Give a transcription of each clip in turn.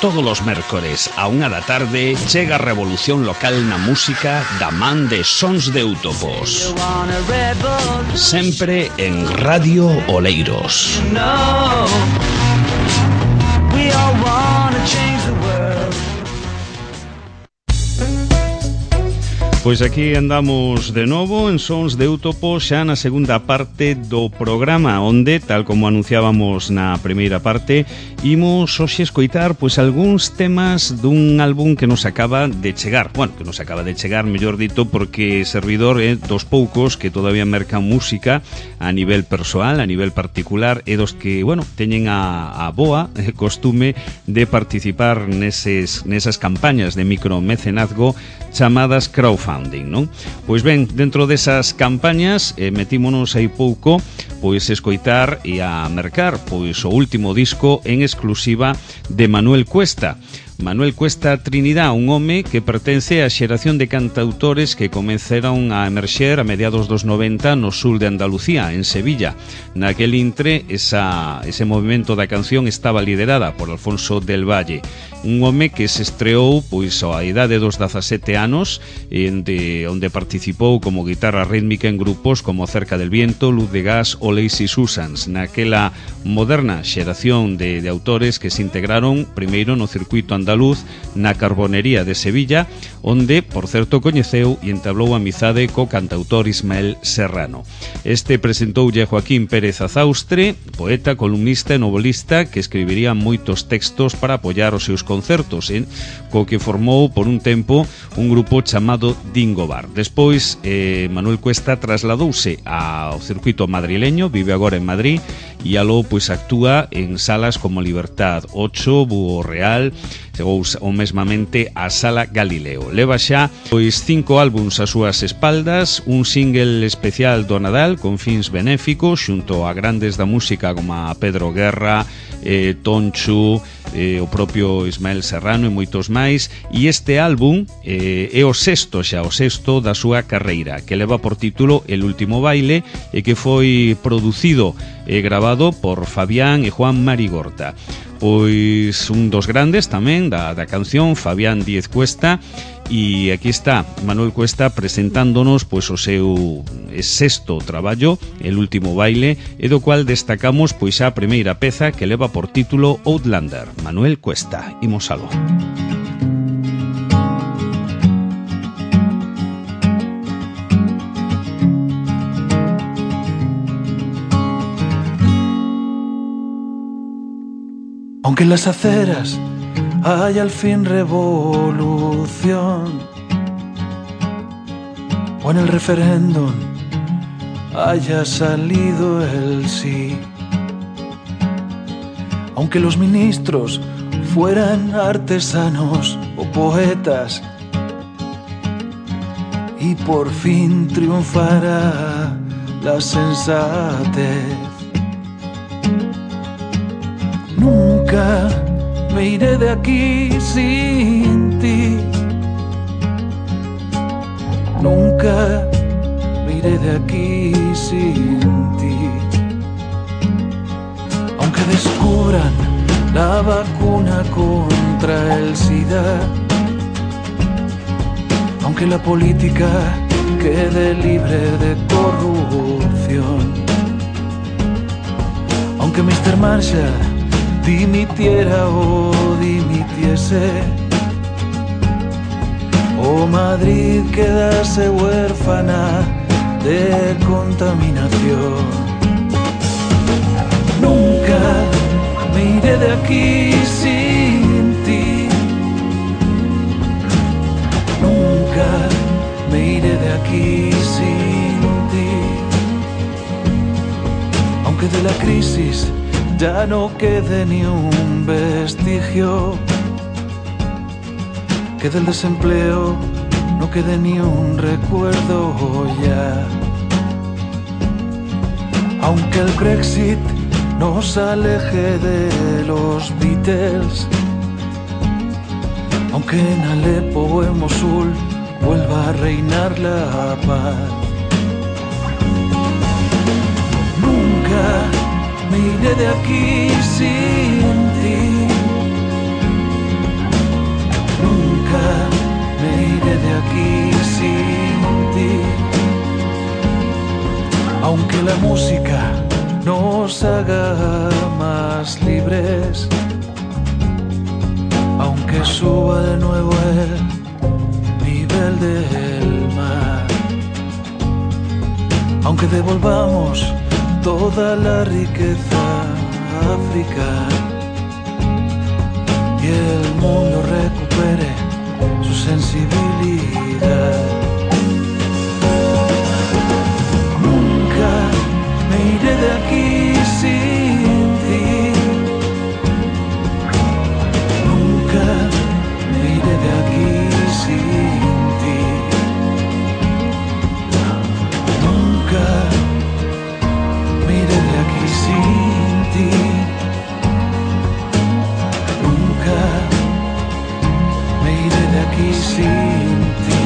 todos os mércores a 1 da tarde chega a revolución local na música da man de Sons de Eutopos. Sempre en Radio Oleiros. Pois aquí andamos de novo en Sons de Eutopos xa na segunda parte do programa, onde, tal como anunciábamos na primeira parte, imos hoxe escoitar pois algúns temas dun álbum que nos acaba de chegar. Bueno, que nos acaba de chegar, mellor dito, porque servidor é dos poucos que todavía mercan música a nivel persoal, a nivel particular, e dos que, bueno, teñen a boa costume de participar nesas campañas de micromecenazgo chamadas crowdfunding, non? Pois ben, dentro desas campañas metímonos aí pouco pois escoitar e a mercar pois o último disco en exclusiva de Manuel Cuesta. Manuel Cuesta Trinidad, un home que pertence á xeración de cantautores que comenzaron a emerxer a mediados dos 90 no sul de Andalucía, en Sevilla. Naquel intre, ese movimento da canción estaba liderada por Alfonso del Valle, un home que se estreou pois á idade dos 17 anos, onde participou como guitarra rítmica en grupos como Cerca del Viento, Luz de Gas ou Lazy Susans, naquela moderna xeración de autores que se integraron primeiro no circuito andaluz na Carbonería de Sevilla, onde, por certo, coñeceu e entablou amizade co cantautor Ismael Serrano. Este presentoulle Joaquín Pérez Azaustre, poeta, columnista e novelista que escribiría moitos textos para apoiar os seus concertos, co que formou por un tempo un grupo chamado Dingo Bar. Despois, Manuel Cuesta trasladouse ao circuito madrileño, vive agora en Madrid, e aló pois actúa en salas como Libertad 8, Búho Real ou mesmamente a Sala Galileo. Leva xa pois 5 álbums ás súas espaldas, un single especial do Nadal con fins benéficos xunto a grandes da música como a Pedro Guerra, Tonchu, o propio Ismael Serrano e moitos máis, e este álbum é o sexto da súa carreira, que leva por título El último baile e que foi producido e grabado por Fabián e Juan Marigorta. Pois un dos grandes tamén da canción, Fabián Díez Cuesta, e aquí está Manuel Cuesta presentándonos pois o seu sexto traballo, El último baile, e do cual destacamos pois a primeira peza que leva por título Outlander. Manuel Cuesta, imos algo. Aunque en las aceras hay al fin revolución, o en el referéndum haya salido el sí, aunque los ministros fueran artesanos o poetas, y por fin triunfará la sensatez. Nunca me iré de aquí sin ti. Nunca me iré de aquí sin ti. Aunque descubran la vacuna contra el SIDA, aunque la política quede libre de corrupción, aunque Mr. Marshall dimitiera o dimitiese, o Madrid quedase huérfana de contaminación. Nunca me iré de aquí sin ti. Nunca me iré de aquí sin ti. Aunque de la crisis ya no quede ni un vestigio, que del desempleo no quede ni un recuerdo ya. Aunque el Brexit nos aleje de los Beatles, aunque en Alepo o en Mosul vuelva a reinar la paz, nunca me iré de aquí sin ti. Nunca me iré de aquí sin ti. Aunque la música nos haga más libres, aunque suba de nuevo el nivel del mar, aunque devolvamos toda la riqueza a África y el mundo recupere su sensibilidad, nunca me iré de aquí sin ti. Nunca me iré de aquí sin ti. Nunca me iré de aquí sin ti. Nunca me iré de aquí sin ti.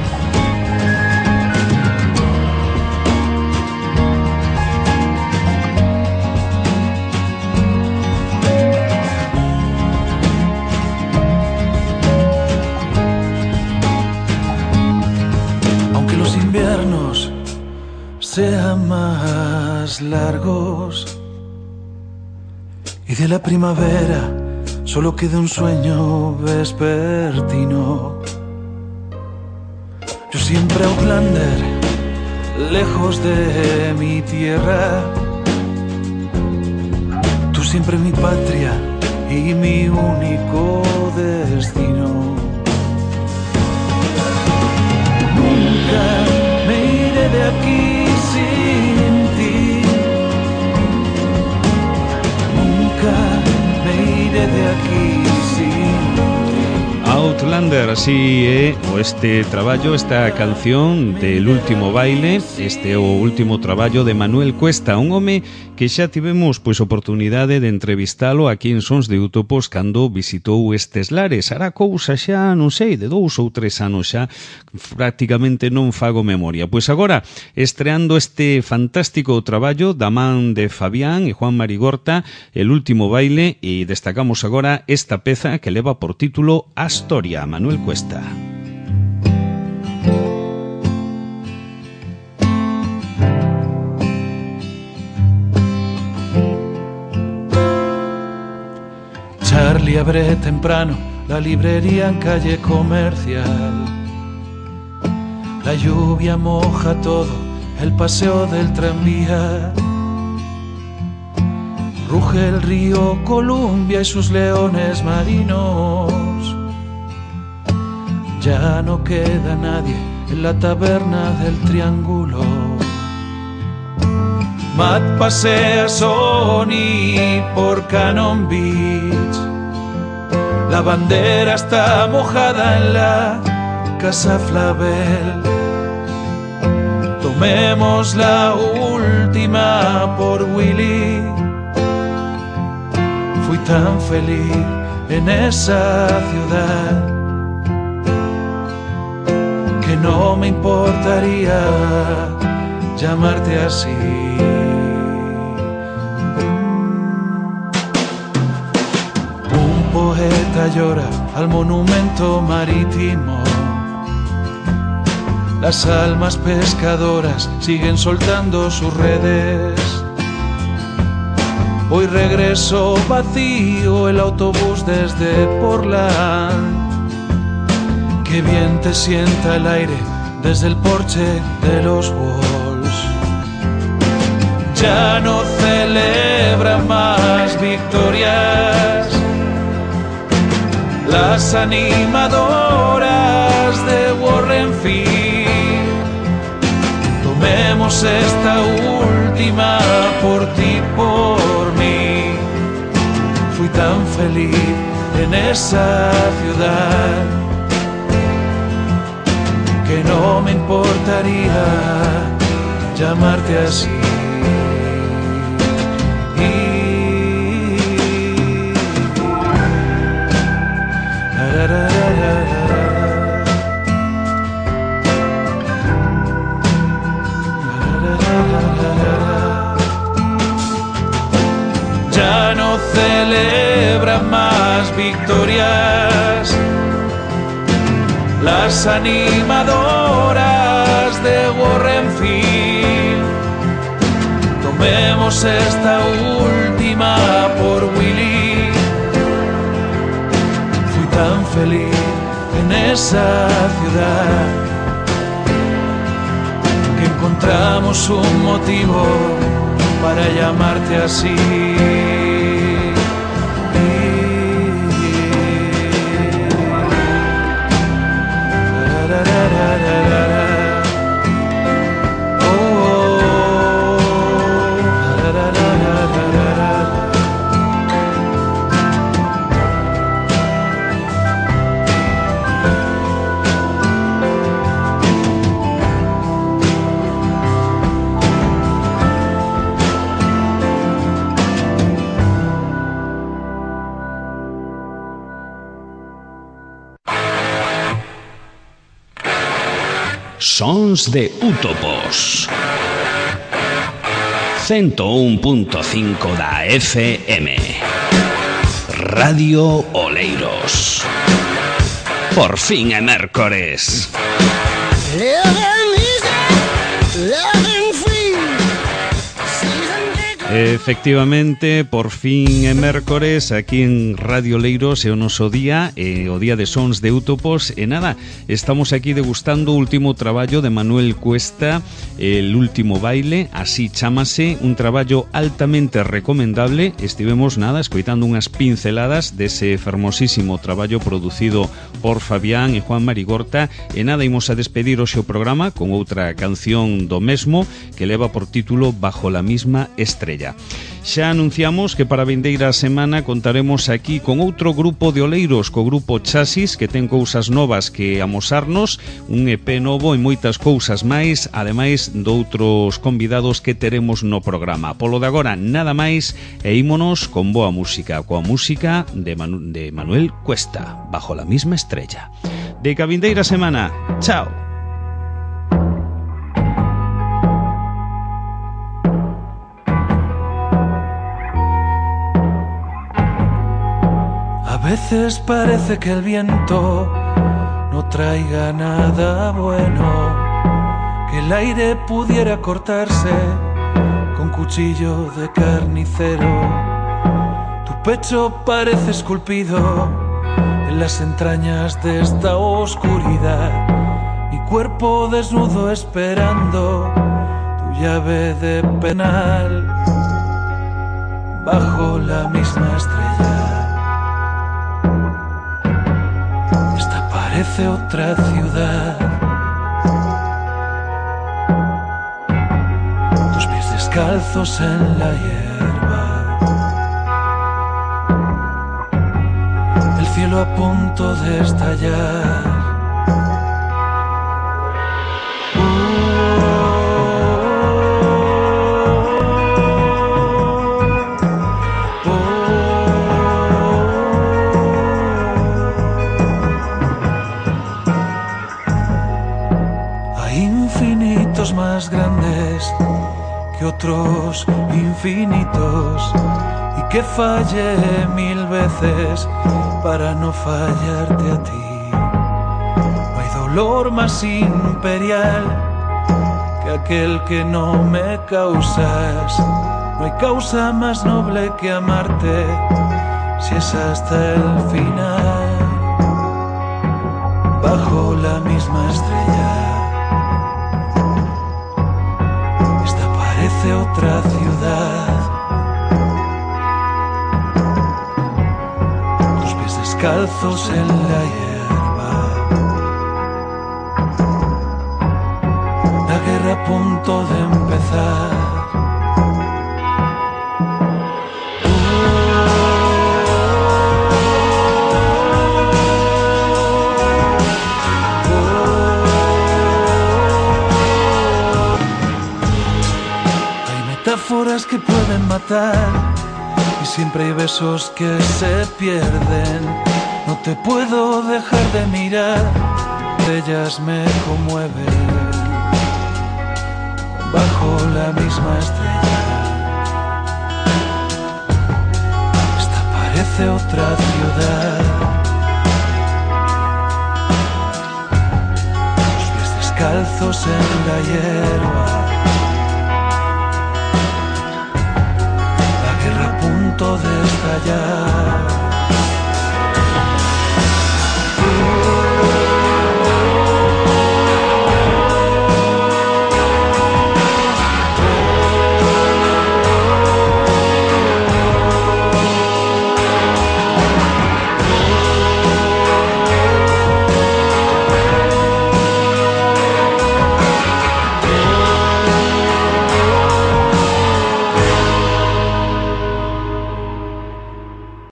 Aunque los inviernos sean más largos y de la primavera solo quede un sueño vespertino, yo siempre Outlander, lejos de mi tierra, tú siempre mi patria y mi único destino. Nunca me iré de aquí sin ti. Nunca me iré de aquí sin ti. Outlander, así é o este traballo, esta canción del último baile, este o último traballo de Manuel Cuesta, un home que xa tivemos pois oportunidade de entrevistalo aquí en Sons de Útopos cando visitou estes lares. Hará cousa xa, non sei, de 2 ou 3 anos xa, prácticamente non fago memoria. Pois agora, estreando este fantástico traballo da man de Fabián e Juan Marigorta, el último baile, e destacamos agora esta peza que leva por título Astoria, Manuel Cuesta. Charlie abre temprano la librería en calle Comercial. La lluvia moja todo el paseo del tranvía. Ruge el río Columbia y sus leones marinos. Ya no queda nadie en la taberna del Triángulo. Matt pasea a Sony por Cannon Beach. La bandera está mojada en la Casa Flavel. Tomemos la última por Willy. Fui tan feliz en esa ciudad que no me importaría llamarte así. Poeta llora al monumento marítimo. Las almas pescadoras siguen soltando sus redes. Hoy regreso vacío el autobús desde Portland. Qué bien te sienta el aire desde el porche de los Walls. Ya no celebra más victorias las animadoras de Warren Field. Tomemos esta última por ti, por mí. Fui tan feliz en esa ciudad que no me importaría llamarte así. Ya no celebra más victorias las animadoras de Warrenfield. Tomemos esta última por Willy. Fui tan feliz en esa ciudad que encontramos un motivo para llamarte así. Sons de Útopos 101.5 da FM Radio Oleiros. Por fin é mércores. Efectivamente, por fin é mércores aquí en Radio Oleiros, é o noso día, o día de Sons de Útopos. E nada, estamos aquí degustando o último traballo de Manuel Cuesta, El último baile, así chámase, un traballo altamente recomendable. Estivemos, nada, escoitando unhas pinceladas dese fermosísimo traballo producido por Fabián e Juan Marigorta. E nada, imos a despedir hoxe o programa con outra canción do mesmo que leva por título Bajo la misma estrella. Xa anunciamos que para a vindeira semana contaremos aquí con outro grupo de oleiros, co grupo Chasis, que ten cousas novas que amosarnos, un EP novo e moitas cousas máis, ademais doutros convidados que teremos no programa. Polo de agora, nada máis, e ímonos con boa música, coa música de Manuel Cuesta, Bajo la misma estrella. De que a vindeira semana, chao. A veces parece que el viento no traiga nada bueno, que el aire pudiera cortarse con cuchillo de carnicero. Tu pecho parece esculpido en las entrañas de esta oscuridad, mi cuerpo desnudo esperando tu llave de penal. Bajo la misma estrella parece otra ciudad. Tus pies descalzos en la hierba, el cielo a punto de estallar. Más grandes que otros infinitos, y que falle 1000 veces para no fallarte a ti. No hay dolor más imperial que aquel que no me causas. No hay causa más noble que amarte, si es hasta el final. Bajo la misma estrella de otra ciudad, tus pies descalzos en la hierba, la guerra a punto de empezar. Metáforas que pueden matar, y siempre hay besos que se pierden. No te puedo dejar de mirar, ellas me conmueven. Bajo la misma estrella, esta parece otra ciudad. descalzos en la hierba. La guerra a punto de estallar.